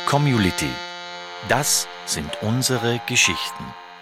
Community. Das sind unsere Geschichten.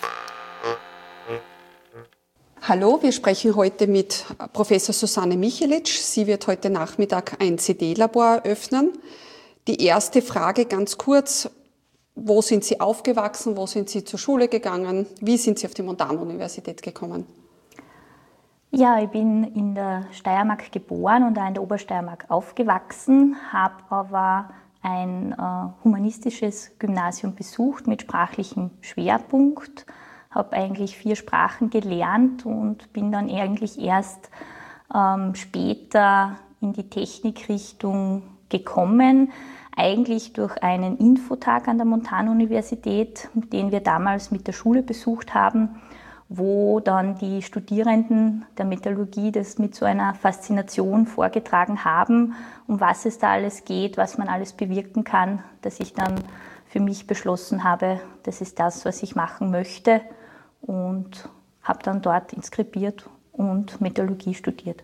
Hallo, wir sprechen heute mit Professor Susanne Michelitsch. Sie wird heute Nachmittag ein CD-Labor eröffnen. Die erste Frage ganz kurz: Wo sind Sie aufgewachsen? Wo sind Sie zur Schule gegangen? Wie sind Sie auf die Montanuniversität gekommen? Ja, ich bin in der Steiermark geboren und auch in der Obersteiermark aufgewachsen, habe aber ein humanistisches Gymnasium besucht mit sprachlichem Schwerpunkt, habe eigentlich 4 Sprachen gelernt und bin dann eigentlich erst später in die Technikrichtung gekommen, eigentlich durch einen Infotag an der Montanuniversität, den wir damals mit der Schule besucht haben, wo dann die Studierenden der Metallurgie das mit so einer Faszination vorgetragen haben, um was es da alles geht, was man alles bewirken kann, dass ich dann für mich beschlossen habe, das ist das, was ich machen möchte, und habe dann dort inskribiert und Metallurgie studiert.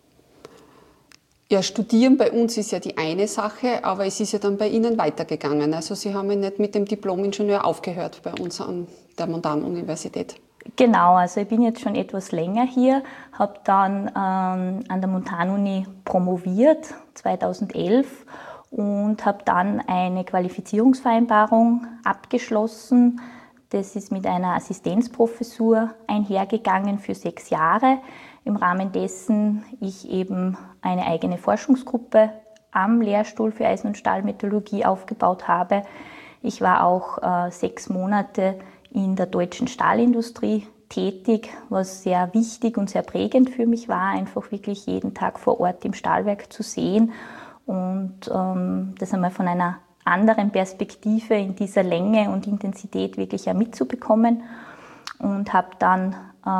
Ja, studieren bei uns ist ja die eine Sache, aber es ist ja dann bei Ihnen weitergegangen. Also Sie haben ja nicht mit dem Diplom-Ingenieur aufgehört bei uns an der Montanuniversität. Genau, also ich bin jetzt schon etwas länger hier, habe dann an der Montanuni promoviert 2011 und habe dann eine Qualifizierungsvereinbarung abgeschlossen. Das ist mit einer Assistenzprofessur einhergegangen für 6 Jahre, im Rahmen dessen ich eben eine eigene Forschungsgruppe am Lehrstuhl für Eisen- und Stahlmetallurgie aufgebaut habe. Ich war auch 6 Monate in der deutschen Stahlindustrie tätig, was sehr wichtig und sehr prägend für mich war, einfach wirklich jeden Tag vor Ort im Stahlwerk zu sehen und das einmal von einer anderen Perspektive in dieser Länge und Intensität wirklich auch mitzubekommen, und habe dann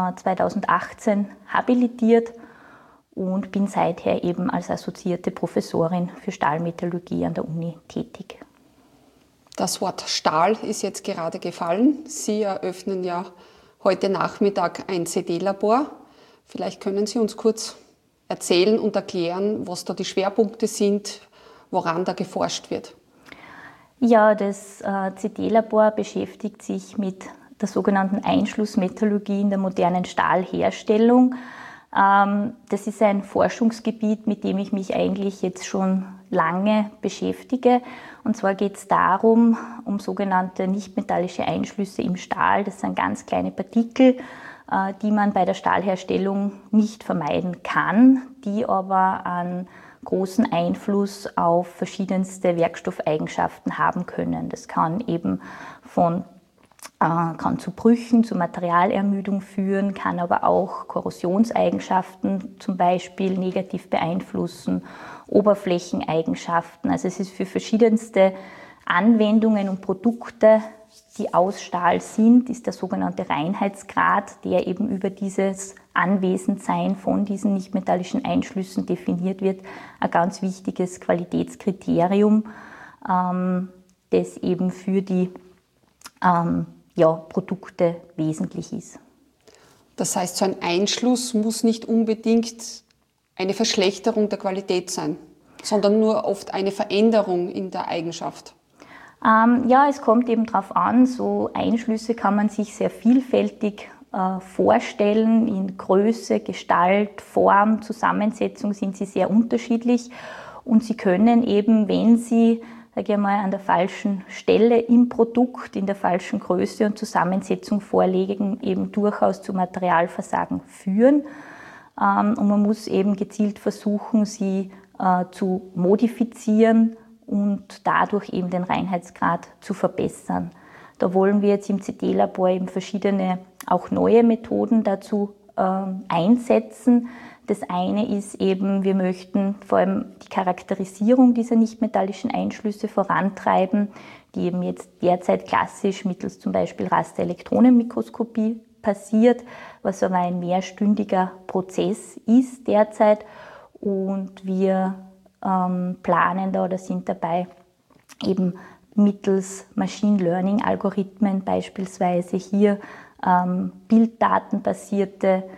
2018 habilitiert und bin seither eben als assoziierte Professorin für Stahlmetallurgie an der Uni tätig. Das Wort Stahl ist jetzt gerade gefallen. Sie eröffnen ja heute Nachmittag ein CD-Labor. Vielleicht können Sie uns kurz erzählen und erklären, was da die Schwerpunkte sind, woran da geforscht wird. Ja, das CD-Labor beschäftigt sich mit der sogenannten Einschlussmetallurgie in der modernen Stahlherstellung. Das ist ein Forschungsgebiet, mit dem ich mich eigentlich jetzt schon lange beschäftige. Und zwar geht es darum, um sogenannte nichtmetallische Einschlüsse im Stahl. Das sind ganz kleine Partikel, die man bei der Stahlherstellung nicht vermeiden kann, die aber einen großen Einfluss auf verschiedenste Werkstoffeigenschaften haben können. Das kann eben kann zu Brüchen, zu Materialermüdung führen, kann aber auch Korrosionseigenschaften zum Beispiel negativ beeinflussen, Oberflächeneigenschaften. Also es ist für verschiedenste Anwendungen und Produkte, die aus Stahl sind, ist der sogenannte Reinheitsgrad, der eben über dieses Anwesendsein von diesen nichtmetallischen Einschlüssen definiert wird, ein ganz wichtiges Qualitätskriterium, das eben für die Produkte wesentlich ist. Das heißt, so ein Einschluss muss nicht unbedingt eine Verschlechterung der Qualität sein, sondern nur oft eine Veränderung in der Eigenschaft. Es kommt eben darauf an, so Einschlüsse kann man sich sehr vielfältig vorstellen. In Größe, Gestalt, Form, Zusammensetzung sind sie sehr unterschiedlich, und sie können eben, wenn sie an der falschen Stelle im Produkt, in der falschen Größe und Zusammensetzung vorliegen, eben durchaus zu Materialversagen führen. Und man muss eben gezielt versuchen, sie zu modifizieren und dadurch eben den Reinheitsgrad zu verbessern. Da wollen wir jetzt im CD-Labor eben verschiedene, auch neue Methoden dazu einsetzen. Das eine ist eben, wir möchten vor allem die Charakterisierung dieser nichtmetallischen Einschlüsse vorantreiben, die eben jetzt derzeit klassisch mittels zum Beispiel Rasterelektronenmikroskopie passiert, was aber ein mehrstündiger Prozess ist derzeit. Und wir planen da oder sind dabei, eben mittels Machine Learning Algorithmen beispielsweise hier bilddatenbasierte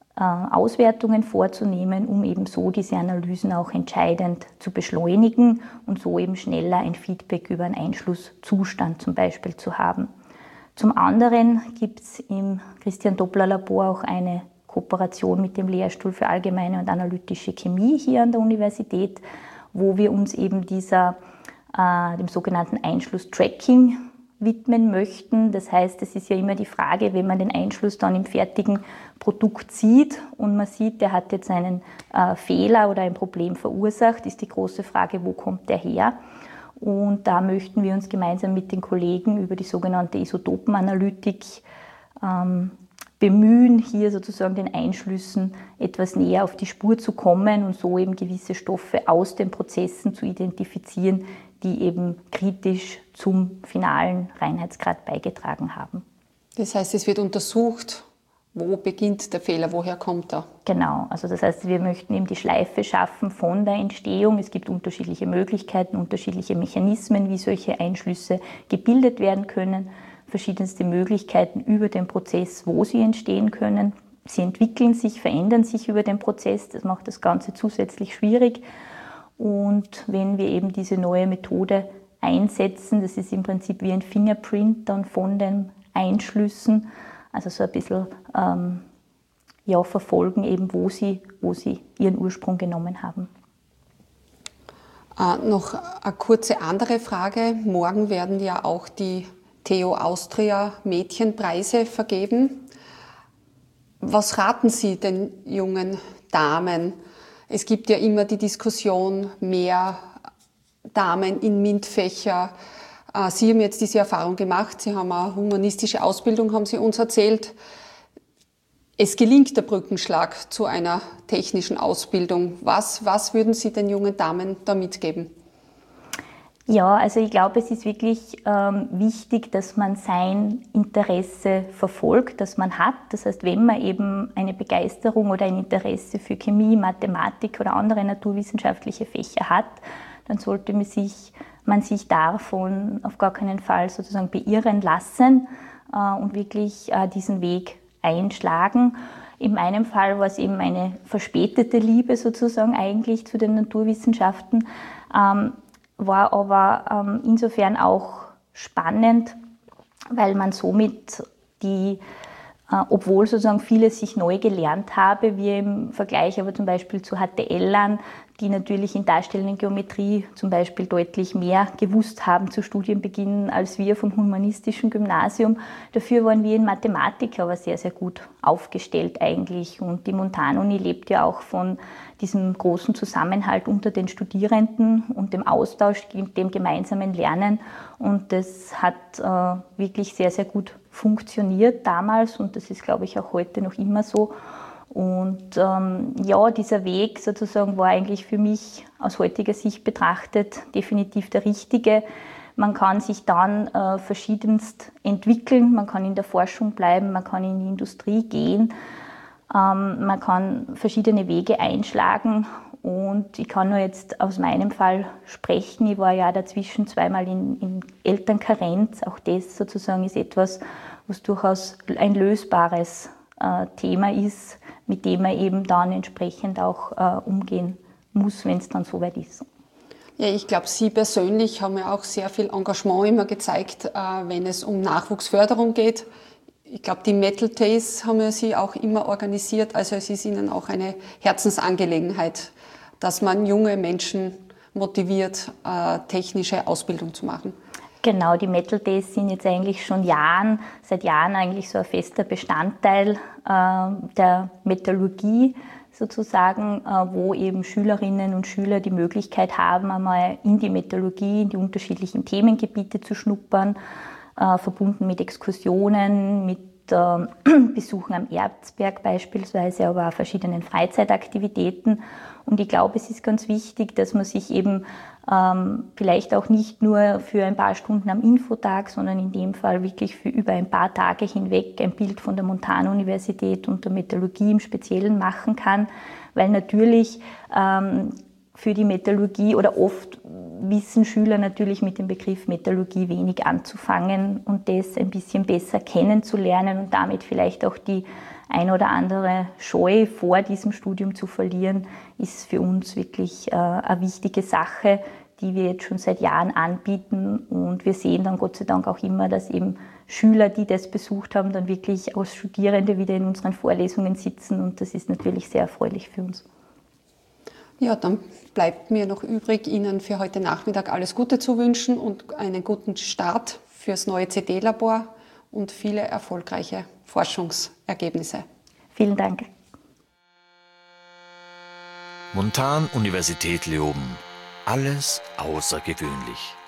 Auswertungen vorzunehmen, um eben so diese Analysen auch entscheidend zu beschleunigen und so eben schneller ein Feedback über einen Einschlusszustand zum Beispiel zu haben. Zum anderen gibt es im Christian-Doppler-Labor auch eine Kooperation mit dem Lehrstuhl für allgemeine und analytische Chemie hier an der Universität, wo wir uns eben dem sogenannten Einschlusstracking widmen möchten. Das heißt, es ist ja immer die Frage, wenn man den Einschluss dann im fertigen Produkt sieht und man sieht, der hat jetzt einen Fehler oder ein Problem verursacht, ist die große Frage, wo kommt der her? Und da möchten wir uns gemeinsam mit den Kollegen über die sogenannte Isotopenanalytik bemühen, hier sozusagen den Einschlüssen etwas näher auf die Spur zu kommen und so eben gewisse Stoffe aus den Prozessen zu identifizieren, die eben kritisch zum finalen Reinheitsgrad beigetragen haben. Das heißt, es wird untersucht, wo beginnt der Fehler, woher kommt er? Genau, also das heißt, wir möchten eben die Schleife schaffen von der Entstehung. Es gibt unterschiedliche Möglichkeiten, unterschiedliche Mechanismen, wie solche Einschlüsse gebildet werden können, verschiedenste Möglichkeiten über den Prozess, wo sie entstehen können. Sie entwickeln sich, verändern sich über den Prozess, das macht das Ganze zusätzlich schwierig. Und wenn wir eben diese neue Methode einsetzen, das ist im Prinzip wie ein Fingerprint dann von den Einschlüssen, also so ein bisschen verfolgen eben, wo sie ihren Ursprung genommen haben. Noch eine kurze andere Frage. Morgen werden ja auch die TU Austria Mädchenpreise vergeben. Was raten Sie den jungen Damen? Es gibt ja immer die Diskussion, mehr Damen in MINT-Fächer. Sie haben jetzt diese Erfahrung gemacht. Sie haben eine humanistische Ausbildung, haben Sie uns erzählt. Es gelingt der Brückenschlag zu einer technischen Ausbildung. Was würden Sie den jungen Damen da mitgeben? Ja, also ich glaube, es ist wirklich wichtig, dass man sein Interesse verfolgt, das man hat. Das heißt, wenn man eben eine Begeisterung oder ein Interesse für Chemie, Mathematik oder andere naturwissenschaftliche Fächer hat, dann sollte man sich davon auf gar keinen Fall sozusagen beirren lassen und wirklich diesen Weg einschlagen. In meinem Fall war es eben eine verspätete Liebe sozusagen eigentlich zu den Naturwissenschaften. War aber insofern auch spannend, weil man somit obwohl sozusagen vieles sich neu gelernt habe, wie im Vergleich aber zum Beispiel zu HTLern, die natürlich in darstellenden Geometrie zum Beispiel deutlich mehr gewusst haben zu Studienbeginn als wir vom humanistischen Gymnasium. Dafür waren wir in Mathematik aber sehr, sehr gut aufgestellt eigentlich. Und die Montanuni lebt ja auch von diesem großen Zusammenhalt unter den Studierenden und dem Austausch, dem gemeinsamen Lernen. Und das hat wirklich sehr, sehr gut funktioniert damals und das ist, glaube ich, auch heute noch immer so. Und dieser Weg sozusagen war eigentlich für mich aus heutiger Sicht betrachtet definitiv der richtige. Man kann sich dann verschiedenst entwickeln, man kann in der Forschung bleiben, man kann in die Industrie gehen, man kann verschiedene Wege einschlagen. Und ich kann nur jetzt aus meinem Fall sprechen. Ich war ja dazwischen zweimal in Elternkarenz. Auch das sozusagen ist etwas, was durchaus ein lösbares Thema ist, mit dem man eben dann entsprechend auch umgehen muss, wenn es dann soweit ist. Ja, ich glaube, Sie persönlich haben ja auch sehr viel Engagement immer gezeigt, wenn es um Nachwuchsförderung geht. Ich glaube, die Metal Days haben ja Sie auch immer organisiert. Also es ist Ihnen auch eine Herzensangelegenheit, dass man junge Menschen motiviert, technische Ausbildung zu machen. Genau, die Metal Days sind jetzt eigentlich schon seit Jahren eigentlich so ein fester Bestandteil der Metallurgie sozusagen, wo eben Schülerinnen und Schüler die Möglichkeit haben, einmal in die Metallurgie, in die unterschiedlichen Themengebiete zu schnuppern, verbunden mit Exkursionen, mit Besuchen am Erzberg beispielsweise, aber auch verschiedenen Freizeitaktivitäten. Und ich glaube, es ist ganz wichtig, dass man sich eben vielleicht auch nicht nur für ein paar Stunden am Infotag, sondern in dem Fall wirklich für über ein paar Tage hinweg ein Bild von der Montanuniversität und der Metallurgie im Speziellen machen kann, weil natürlich für die Metallurgie oder oft wissen Schüler natürlich mit dem Begriff Metallurgie wenig anzufangen und das ein bisschen besser kennenzulernen und damit vielleicht auch die ein oder andere Scheu vor diesem Studium zu verlieren, ist für uns wirklich eine wichtige Sache, die wir jetzt schon seit Jahren anbieten. Und wir sehen dann Gott sei Dank auch immer, dass eben Schüler, die das besucht haben, dann wirklich als Studierende wieder in unseren Vorlesungen sitzen. Und das ist natürlich sehr erfreulich für uns. Ja, dann bleibt mir noch übrig, Ihnen für heute Nachmittag alles Gute zu wünschen und einen guten Start fürs neue CD-Labor und viele erfolgreiche Forschungsergebnisse. Vielen Dank. Montan-Universität Leoben. Alles außergewöhnlich.